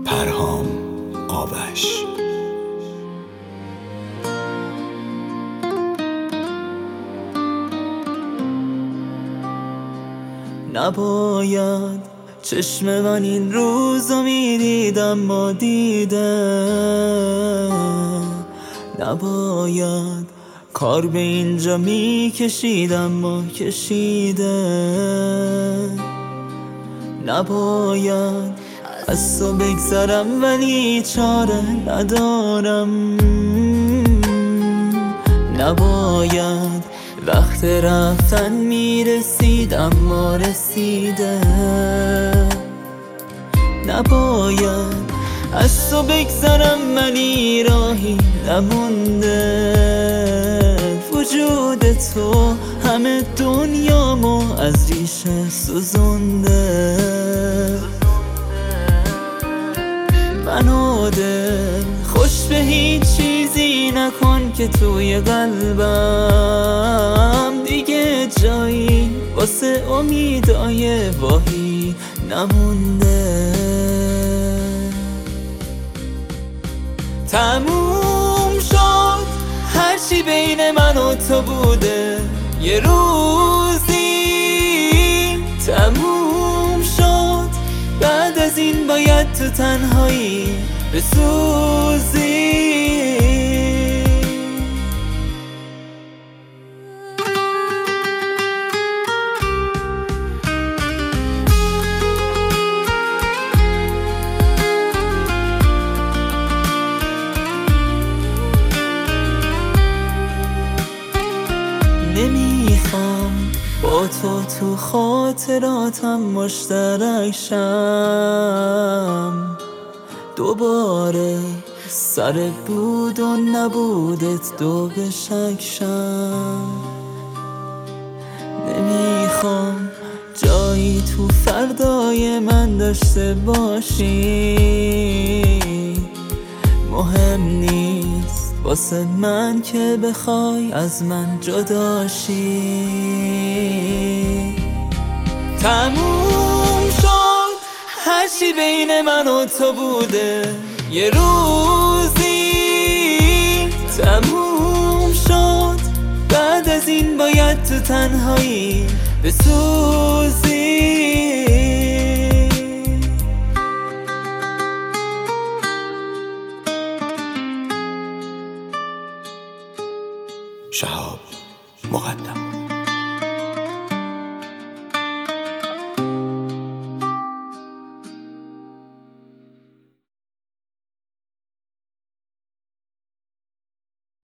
پرهام آوش. نباید چشم من این روزو میدید اما دیده، نباید کار به اینجا میکشید اما کشیده، نباید از تو بگذرم ولی چاره ندارم، نباید وقت رفتن میرسید اما رسیده، نباید از تو بگذرم ولی راهی نمونده، وجود تو همه دنیامو از ریشه سوزونده، منو دل خوش به هیچ چیزی نکن که توی قلبم دیگه جایی واسه امیدای واهی نمونده، تموم شد هرچی بین من و تو بوده، یه روزی تموم شد، بعد از این باید تو تنهایی بسوزی. نمیخوام با تو خاطراتم مشترک شم، دوباره سر بود و نبودت دو به شک شم، نمیخوام جایی تو فردای من داشته باشی، مهم نیست واسه من که بخوای از من جداشی، تموم شد هرچی بین من و تو بوده، یه روزی تموم شد، بعد از این باید تو تنهایی بسوزی.